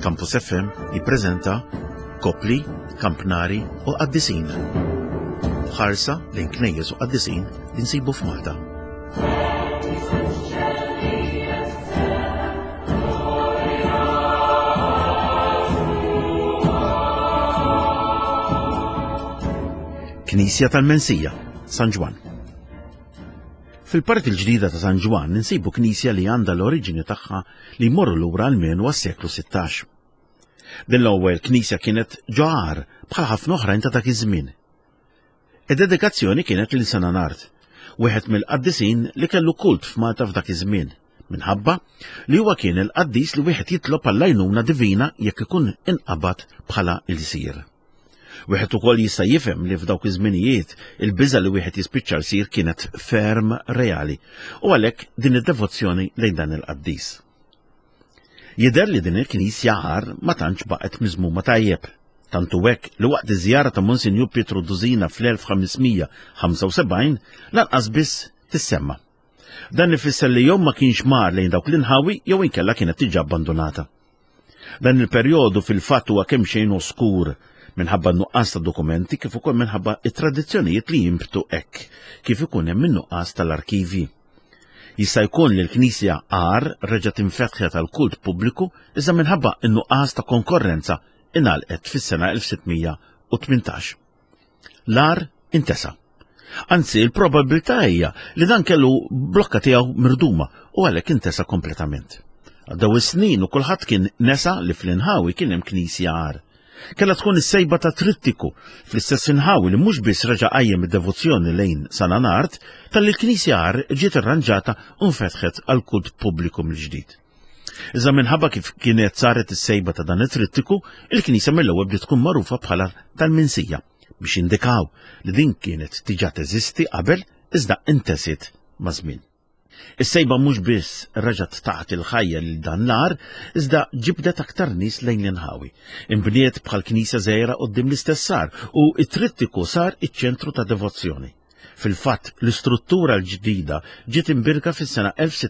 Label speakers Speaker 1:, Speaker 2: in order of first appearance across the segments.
Speaker 1: Campus FM jippreżenta Kopli, Kampnari u Qaddisin. Ħarsa lejn knejjes u qaddisin li nsibu f'Malta. Knisja tal-Mensija, San Ġwan. Fil-parti l-ġdida ta' San Ġwan ninsibu knisja li għandha l-oriġini tagħha li jmorru lura almenu għas-seklu 16. Din l-ewwel knisja kienet ġoħar bħal ħafna oħrajn ta' dak iż-żmien. Id-dedikazzjoni kienet lil San Anart, wieħed mill-qaddisin li kellu kult f'Malta f'dak iż-żmien, minħabba li huwa kien il-qaddis li wieħed jitlob għall-għajnuna divina jekk ikun inqabad bħala il-sir. Wieħed ukoll jista' jifhem li f'dawk iż-żminijiet il-biża' li wieħed jispiċċa jsir kienet ferm reali u għalhekk din id-devozzjoni lejn dan il-qaddis. Jidher li din il-knisja ħar ma tantx baqgħet miżmuma tajjeb, tantu hekk li waqt iż-żjara ta' Monsinjur Pietro Duzina fl-1575 lanqas biss tissemma. Dan ifisser li jew ma kienx mar lejn dawk l-inħawi jew inkella kienet tiġi abbandonata. Dan il-perjodu fil-fatt huwa kemm xejn oskur minħabba nuqqas ta' dokumenti kif ukoll minħabba it-tradizzjonijiet li jimbtu hekk kif ikun hemm in-nuqqas tal-arkivji. Jista' jkun li l-Knisja għar reġgħet infetħet tal-kult pubbliku iżda minħabba n-nuqqas ta' konkorrenza ingħalqet fis-sena 1618. L-għar intesa'. Anzi, il-probabilità hija li dan kellu blokka tiegħu mirduma u għalhekk intesa' kompletament. Għaddew is-snin u kulħadd kien nesa li fl-inħawi kien hemm knisja għar. Kella tkun is-sejba ta' Trittiku fl-istess inħawi li mhux biss reġa' qajjem id-devozzjoni lejn San Anart tal-Knisja għar ġiet irranġata u nfetħet għal kult pubbliku mill-ġdid. Iżda minħabba kif kienet saret is-sejba ta' dan it-Trittiku, il-Knisja mill-ewwel bdiet tkun magħrufa bħala tal-Mensija biex indikaw li din kienet tiġa teżisti qabel iżda intesit ma' żmien. Is-sejba mhux biss reġgħet taħt il-ħajja lil dan l-għar, iżda ġibdet aktar nies lejn l-inħawi. Inbniet bħal knisja żgħira quddiem l-istess sar u t-Trittiku sar iċ-ċentru ta' devozzjoni. Fil-fatt, l-istruttura l-ġdida ġiet imbirka fis-sena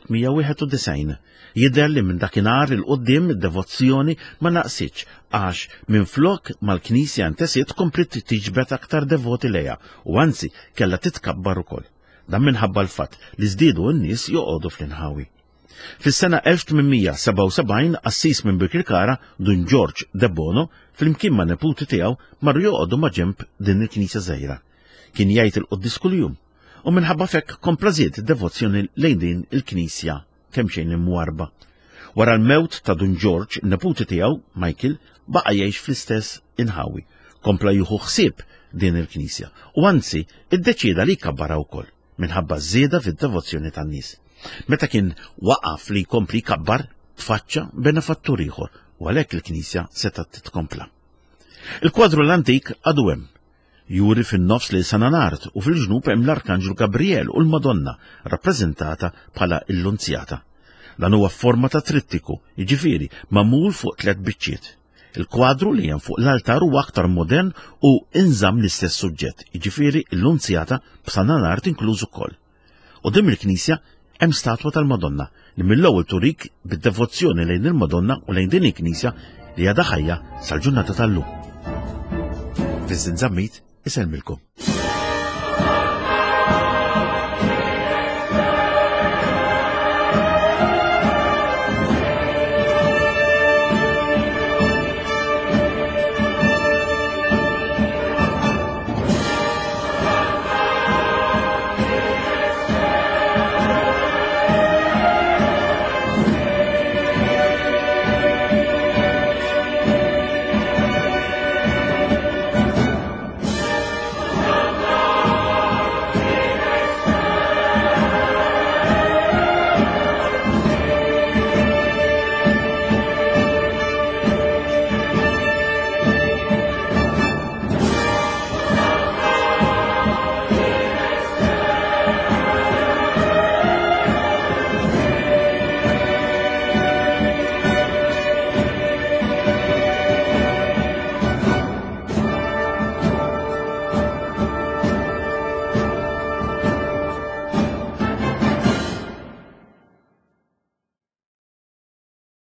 Speaker 1: 1691. Jidher li minn dakinhar il-qudiem id-devozzjoni ma naqsitx għax minflok mal-Knisja intesiet komplet tiġbed aktar devoti lejha u anzi kellha titkabbar ukoll. Dan minħabba l-fatt li żdiedu n-nies joqogħdu fl-inħawi. Fis-sena 1877 assis minn Birkirkara Dun George de Bono flimkien ma' neputi tiegħu marru joqogħdu ma' ġenb din il-Knisja żgħira. Kien jgħid il-qudies kuljum u minħabba fekk kompla żied id-devozzjoni lejn din il-Knisja kemm xejn imwarba. Wara l-mewt ta' Dun George, in-neputi tiegħu Michael baqa' jgħix fl-istess inħawi, kompla jieħu ħsieb din il-Knisja u anzi iddeċieda li jkabbara wkoll minħabba żieda fid-devozzjoni tan-nies. Meta kien waqaf li jkompli jkabbar, tfaċċa benefattur ieħor u għalhekk il-Knisja setgħet titkompla. Il-kwadru l-antik għadu hemm. Juri fin-nofs li San Anart u fil-ġnub hemm l-Arkanġlu Gabriel u l-Madonna rappreżentata bħala l-Unzjata. Dan huwa f'forma ta' trittiku, jiġifieri magħmul fuq 3 biċċiet. Il-kwadru li hemm fuq l-altar huwa aktar modern u inżamm l-istess suġġett, jiġifieri l-Unzjata b'San Anart inkluż ukoll. Quddiem il-Knisja hemm statwa tal-Madonna li mill-ewwel turik bid-devozzjoni lejn il-Madonna u lejn din il-Knisja li għadha ħajja sal-ġurnata tal-lum. Vincent Zammit isellmilkom.